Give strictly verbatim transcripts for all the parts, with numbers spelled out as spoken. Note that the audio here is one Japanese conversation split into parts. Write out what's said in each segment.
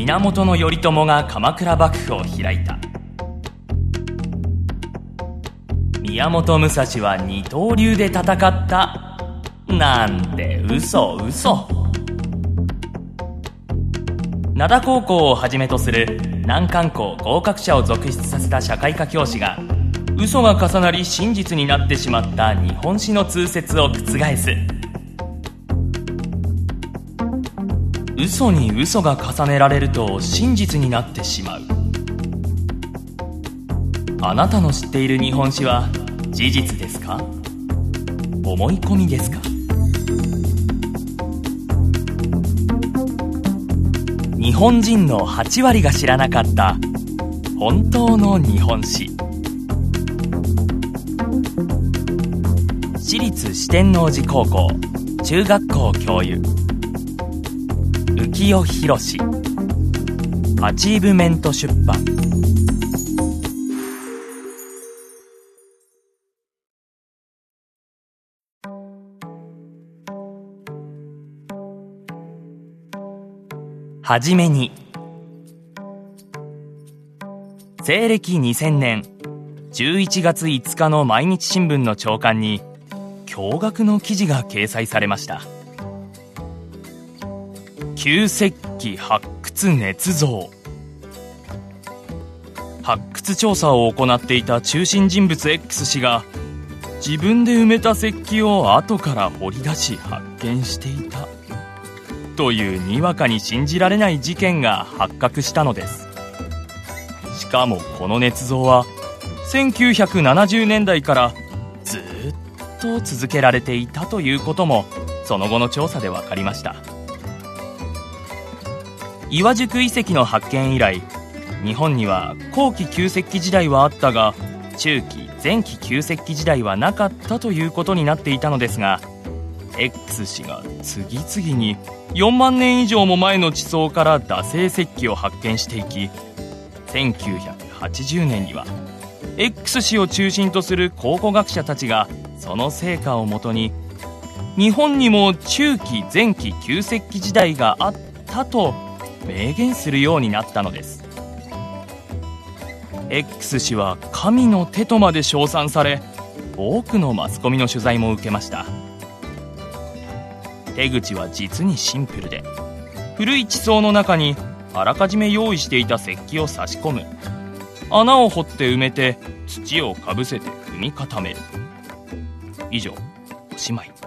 源頼朝が鎌倉幕府を開いた。宮本武蔵は二刀流で戦った。なんで嘘嘘。灘高校をはじめとする難関校合格者を続出させた社会科教師が、嘘が重なり真実になってしまった日本史の通説を覆す。嘘に嘘が重ねられると真実になってしまう。あなたの知っている日本史は事実ですか？思い込みですか？日本人のはちわりが知らなかった本当の日本史。私立四天王寺高校中学校教諭浮世博士、アチーブメント出版。はじめに、西暦にせんねんじゅういちがついつかの毎日新聞の朝刊に驚愕の記事が掲載されました。旧石器発掘捏造。発掘調査を行っていた中心人物 X 氏が自分で埋めた石器を後から掘り出し発見していたというにわかに信じられない事件が発覚したのです。しかもこの捏造はせんきゅうひゃくななじゅうねんだいからずっと続けられていたということもその後の調査で分かりました。岩宿遺跡の発見以来、日本には後期旧石器時代はあったが中期前期旧石器時代はなかったということになっていたのですが、 X 氏が次々によんまんねん以上も前の地層から惰性石器を発見していき、せんきゅうひゃくはちじゅうねんには X 氏を中心とする考古学者たちがその成果をもとに日本にも中期前期旧石器時代があったと明言するようになったのです。 X 氏は神の手とまで称賛され、多くのマスコミの取材も受けました。手口は実にシンプルで、古い地層の中にあらかじめ用意していた石器を差し込む、穴を掘って埋めて土をかぶせて踏み固める、以上、おしまい。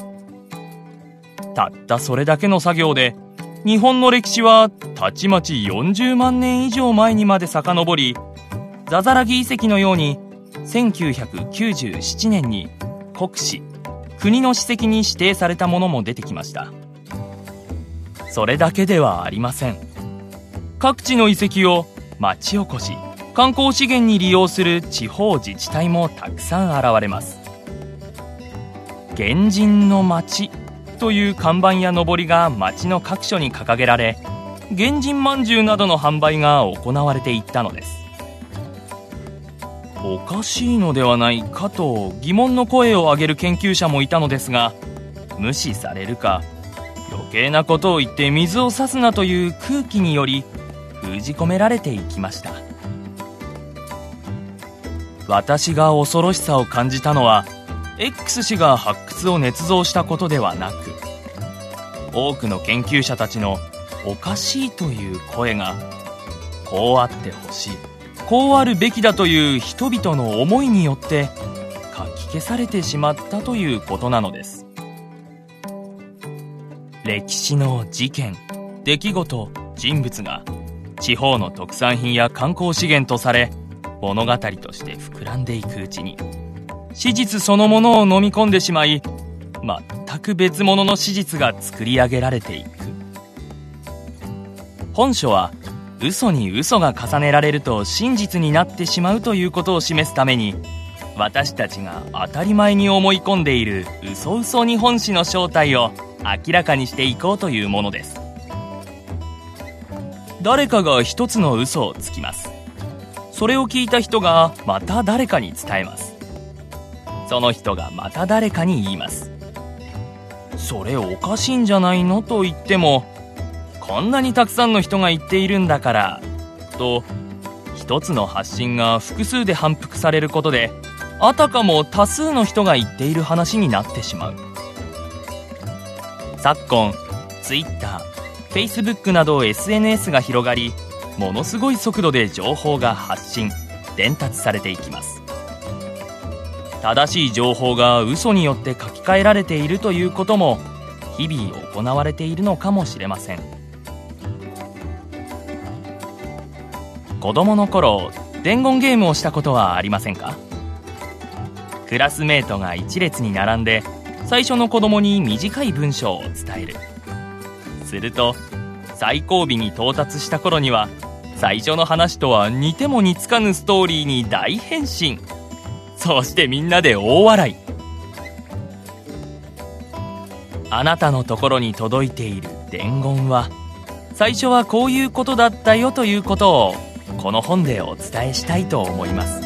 たったそれだけの作業で日本の歴史はたちまちよんじゅうまんねん以上前にまで遡り、ザザラギ遺跡のようにせんきゅうひゃくきゅうじゅうななねんに国史、国の史跡に指定されたものも出てきました。それだけではありません。各地の遺跡を町おこし、観光資源に利用する地方自治体もたくさん現れます。原人の町という看板やのぼりが町の各所に掲げられ、原人まんじゅうなどの販売が行われていったのです。おかしいのではないかと疑問の声を上げる研究者もいたのですが、無視されるか余計なことを言って水を差すなという空気により封じ込められていきました。私が恐ろしさを感じたのは X 氏が発掘を捏造したことではなく、多くの研究者たちのおかしいという声が、こうあってほしい、こうあるべきだという人々の思いによってかき消されてしまったということなのです。歴史の事件、出来事、人物が地方の特産品や観光資源とされ、物語として膨らんでいくうちに史実そのものを飲み込んでしまい、全く別物の史実が作り上げられていく。本書は嘘に嘘が重ねられると真実になってしまうということを示すために、私たちが当たり前に思い込んでいる嘘嘘日本史の正体を明らかにしていこうというものです。誰かが一つの嘘をつきます。それを聞いた人がまた誰かに伝えます。その人がまた誰かに言います。それおかしいんじゃないのと言っても、 こんなにたくさんの人が言っているんだからと、一つの発信が複数で反復されることで、あたかも多数の人が言っている話になってしまう。昨今 Twitter、Facebook など エスエヌエス が広がり、ものすごい速度で情報が発信伝達されていきます。正しい情報が嘘によって書き換えられているということも日々行われているのかもしれません。子供の頃、伝言ゲームをしたことはありませんか？クラスメートが一列に並んで最初の子供に短い文章を伝える。すると最後尾に到達した頃には最初の話とは似ても似つかぬストーリーに大変身。そしてみんなで大笑い。あなたのところに届いている伝言は、最初はこういうことだったよということをこの本でお伝えしたいと思います。